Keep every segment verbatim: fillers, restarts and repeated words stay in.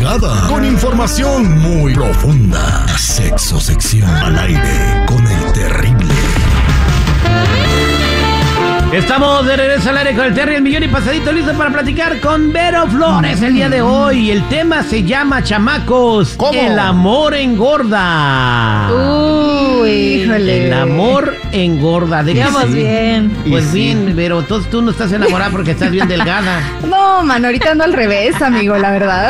madrugada con información muy profunda. Sexo sección al aire con el terrible. Estamos de regreso al aire con el Terry, el millón y pasadito, listo para platicar con Vero Flores el día de hoy. El tema se llama, chamacos, ¿cómo? El amor engorda. Uy, híjole. El amor engorda. ¿De Digamos qué sí? bien. Pues sí. bien, Vero, entonces tú no estás enamorada porque estás bien delgada. No, mano, ahorita ando al revés, amigo, la verdad.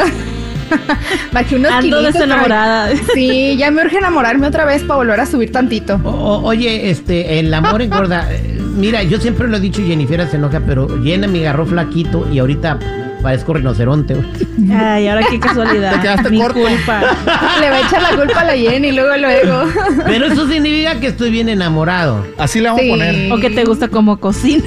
Bajé unos Ando kilitos, desenamorada. pero- Sí, ya me urge enamorarme otra vez para volver a subir tantito. O- o- oye, este, el amor engorda. Eh, Mira, yo siempre lo he dicho y Jennifer se enoja, pero Jenna me agarró flaquito y ahorita parezco rinoceronte, güey. Ay, ahora qué casualidad. Te quedaste Mi corto. culpa. Le va a echar la culpa a la Jenny luego, luego. Pero eso significa que estoy bien enamorado. Así le vamos Sí. a poner. O que te gusta como cocino.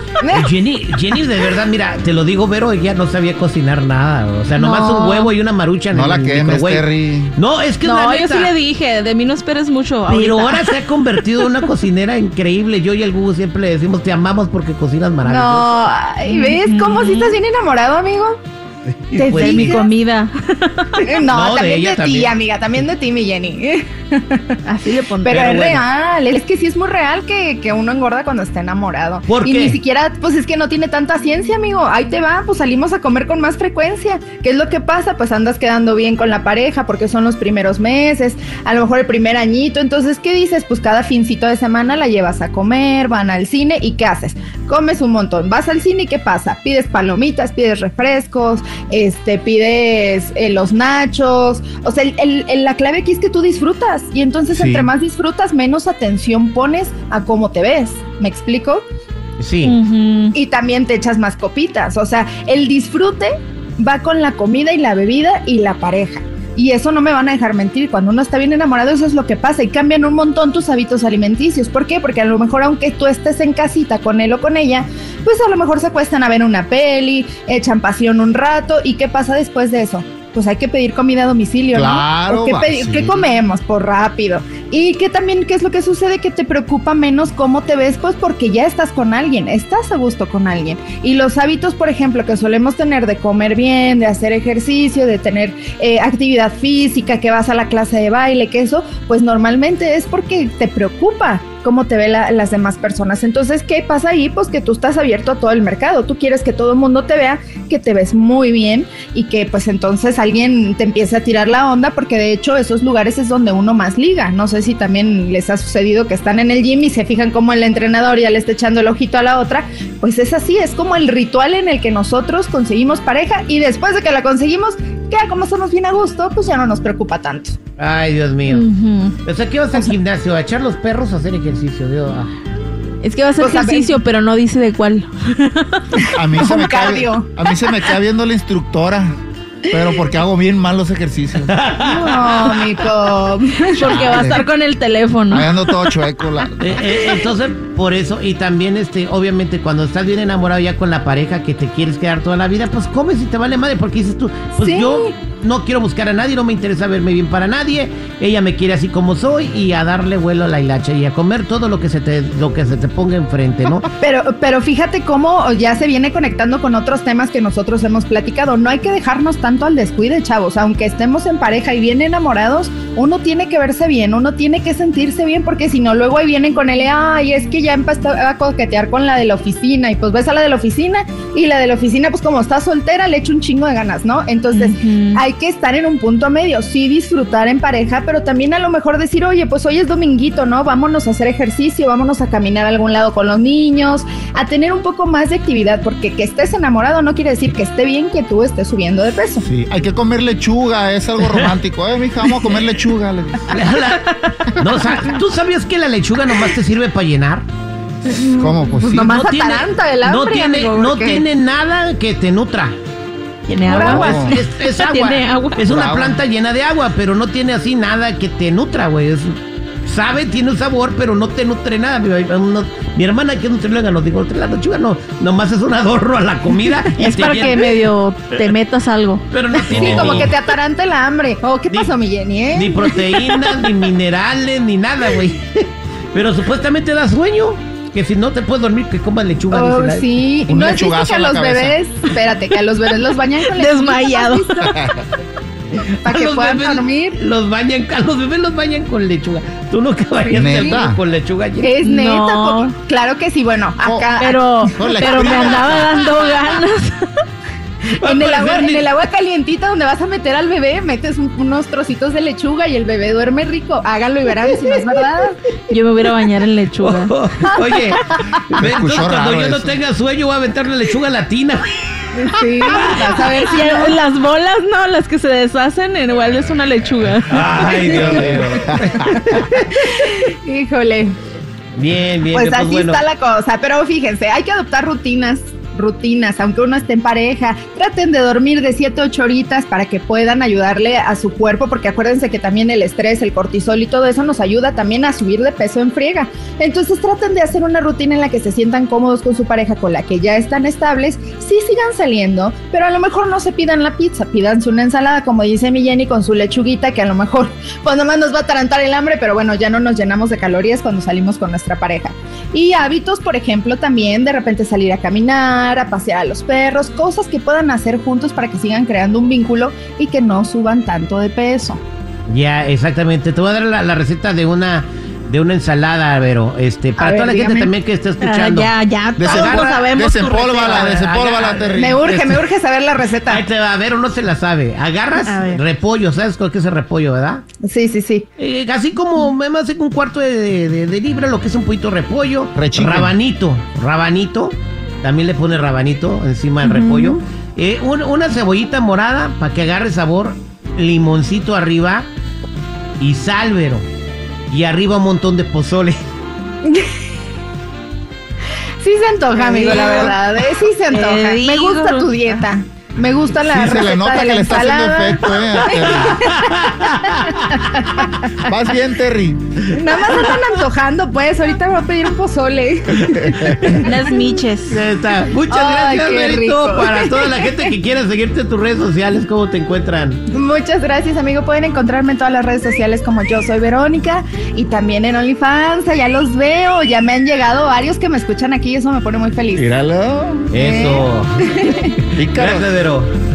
Y Jenny, Jenny, de verdad, mira, te lo digo, Vero, ella no sabía cocinar nada. O sea, nomás No. un huevo y una marucha en No el la quemes, microwave. Terry. No, es que es No, la yo neta. sí le dije, de mí no esperes mucho. Pero ahorita. ahora se ha convertido en una cocinera increíble. Yo y el Gugu siempre le decimos, te amamos porque cocinas maravilloso. No, ay, ¿ves cómo si estás bien enamorado, amigo? ¿Te Pues, De mi fijas? comida. No, No, de también de, ella ti, también. amiga, también de ti, mi Jenny. Así le pondré. Pero, Pero es bueno. real, es que sí es muy real que, que uno engorda cuando está enamorado. ¿Por y qué? ni siquiera, pues es que no tiene tanta ciencia, amigo. Ahí te va, pues salimos a comer con más frecuencia. ¿Qué es lo que pasa? Pues andas quedando bien con la pareja porque son los primeros meses, a lo mejor el primer añito. Entonces, ¿qué dices? Pues cada fincito de semana la llevas a comer, van al cine y ¿qué haces? Comes un montón, vas al cine y ¿qué pasa? Pides palomitas, pides refrescos, este, pides eh, los nachos. O sea, el, el- el- la clave aquí es que tú disfrutas y entonces Sí. entre más disfrutas, menos atención pones a cómo te ves. ¿Me explico? Sí. Ujú. Y también te echas más copitas. O sea, el disfrute va con la comida y la bebida y la pareja. Y eso no me van a dejar mentir. Cuando uno está bien enamorado, eso es lo que pasa. Y cambian un montón tus hábitos alimenticios. ¿Por qué? Porque a lo mejor, aunque tú estés en casita con él o con ella, pues a lo mejor se acuestan a ver una peli, echan pasión un rato. ¿Y qué pasa después de eso? Pues hay que pedir comida a domicilio, Claro, ¿no? ¿O qué, va, pedi- sí. ¿Qué comemos? Por rápido. Y que también, ¿qué es lo que sucede? Que te preocupa menos cómo te ves, pues porque ya estás con alguien, estás a gusto con alguien. Y los hábitos, por ejemplo, que solemos tener de comer bien, de hacer ejercicio, de tener eh, actividad física, que vas a la clase de baile, que eso, pues normalmente es porque te preocupa cómo te ven la- las demás personas. Entonces, ¿qué pasa ahí? Pues que tú estás abierto a todo el mercado. Tú quieres que todo el mundo te vea, que te ves muy bien y que pues entonces alguien te empiece a tirar la onda, porque de hecho esos lugares es donde uno más liga. No sé si también les ha sucedido que están en el gym y se fijan cómo el entrenador ya le está echando el ojito a la otra. Pues es así, es como el ritual en el que nosotros conseguimos pareja y después de que la conseguimos, que como estamos bien a gusto, pues ya no nos preocupa tanto. Ay, Dios mío. Ujú. O sea, ¿qué vas al gimnasio? ¿A echar los perros o a hacer ejercicio? Dios, ah. Es que va a hacer Pues, a ver. ejercicio, pero no dice de cuál. A mí, se Un me cae, cardio. a mí se me queda viendo la instructora. Pero porque hago bien mal los ejercicios. No, mico. Porque va a estar con el teléfono. Ahí ando todo chueco. La... Eh, eh, entonces, por eso, y también, este, obviamente, cuando estás bien enamorado ya con la pareja que te quieres quedar toda la vida, pues comes y te vale madre, porque dices tú, pues Sí. yo no quiero buscar a nadie, no me interesa verme bien para nadie, ella me quiere así como soy, y a darle vuelo a la hilacha y a comer todo lo que se te, lo que se te ponga enfrente, ¿no? Pero, pero fíjate cómo ya se viene conectando con otros temas que nosotros hemos platicado. No hay que dejarnos tanto al descuide, chavos. Aunque estemos en pareja y bien enamorados, uno tiene que verse bien, uno tiene que sentirse bien, porque si no, luego ahí vienen con él, ay, es que ya empezó a coquetear con la de la oficina, y pues ves a la de la oficina, y la de la oficina, pues como está soltera, le echa un chingo de ganas, ¿no? Entonces, Ujú. hay que estar en un punto medio, sí disfrutar en pareja, pero también a lo mejor decir, oye, pues hoy es dominguito, ¿no? Vámonos a hacer ejercicio, vámonos a caminar a algún lado con los niños, a tener un poco más de actividad, porque que estés enamorado no quiere decir que esté bien que tú estés subiendo de peso. Sí, hay que comer lechuga, es algo romántico. Eh, mija, vamos a comer lechuga. le dice. No, o sea, ¿tú sabías que la lechuga nomás te sirve para llenar? ¿Cómo? Pues Pues sí. nomás ataranta el hambre, no tiene, amigo, no porque- tiene nada que te nutra. Tiene Pura agua. agua. Es, es agua. Tiene agua. Es una Pura agua. planta llena de agua, pero no tiene así nada que te nutra, güey. Es- sabe, tiene un sabor, pero no te nutre nada. Mi, mi- mi hermana, que es nutrióloga, nos dijo, la lechuga no, nomás es un adorno a la comida. y Es te para llena". que medio te metas algo. Pero no tiene Sí, como ni, que te ataranta el hambre. Oh, ¿qué Ni- pasó, mi Jenny, eh? ni proteínas, ni minerales, ni nada, güey. Pero supuestamente da sueño. Que si no te puedes dormir, que comas lechuga. Oh, dice la- sí. Un ¿No has visto lechugazo que a en la los cabeza. bebés, espérate, que a los bebés los bañan con lechuga? Desmayado. ¿No has visto? para A que los puedan bebés dormir. Los bañan, a los bebés los bañan con lechuga. Tú nunca bañaste ¿Neta? algo con lechuga. Jenny? Es neta, No. po- claro que sí, bueno, acá Pero, No, la pero me experiencia. andaba dando ganas. en el, agua, Bernie. en el agua calientita donde vas a meter al bebé, metes un- unos trocitos de lechuga y el bebé duerme rico. Háganlo y verán si no es verdad. Yo me voy a bañar en lechuga. Oye, ve, escuchó entonces, cuando raro yo no eso. tenga sueño voy a aventar la lechuga latina. Sí, vas a ver si Ya, no. las bolas, no, las que se deshacen, igual es una lechuga. Ay, Dios mío. Híjole. Bien, bien. Pues bien, así bueno. está la cosa, pero fíjense, hay que adoptar rutinas, rutinas, aunque uno esté en pareja, traten de dormir de siete a ocho horitas para que puedan ayudarle a su cuerpo, porque acuérdense que también el estrés, el cortisol y todo eso nos ayuda también a subir de peso en friega. Entonces traten de hacer una rutina en la que se sientan cómodos con su pareja, con la que ya están estables, sí sigan saliendo, pero a lo mejor no se pidan la pizza, pídanse una ensalada, como dice mi Jenny, con su lechuguita, que a lo mejor pues nomás nos va a atarantar el hambre, pero bueno, ya no nos llenamos de calorías cuando salimos con nuestra pareja. Y hábitos, por ejemplo, también de repente salir a caminar, a pasear a los perros, cosas que puedan hacer juntos para que sigan creando un vínculo y que no suban tanto de peso. Ya, exactamente. Te voy a dar la, la receta de una de una ensalada, Vero. Este, para A ver, toda la dígame. gente también que está Ah, escuchando. ya, ya, todos Desempol- sabemos tu Desempólvala, receta. desempólvala, Agarra- Terry. Me urge, Este- me urge saber la receta. Ahí te va, Vero no se la sabe. Agarras A ver. repollo, ¿sabes con qué es el repollo, verdad? Sí, sí, sí. Eh, así como me hace un cuarto de, de, de libra, lo que es un poquito de repollo. Rechiquen. Rabanito, rabanito. También le pone rabanito encima del repollo. Eh, un- una cebollita morada para que agarre sabor. Limoncito arriba. Y sal, Vero. Y arriba un montón de pozole. Sí se antoja, Te amigo, la digo. verdad. eh, Sí se antoja. Te Me gusta digo. tu dieta. Me gusta la Sí, se receta le nota de que la le está haciendo ensalada. efecto, eh, a Terry. Vas bien, Terry. Nada más están antojando, pues. Ahorita me voy a pedir un pozole. Las miches. Ya está. Muchas Ay, gracias, qué Verito. rico. Para toda la gente que quiera seguirte en tus redes sociales, ¿cómo te encuentran? Muchas gracias, amigo. Pueden encontrarme en todas las redes sociales como Yo Soy Verónica y también en OnlyFans. Ya los veo. Ya me han llegado varios que me escuchan aquí y eso me pone muy feliz. Míralo. Eso. Pícaro. Gracias, Vero.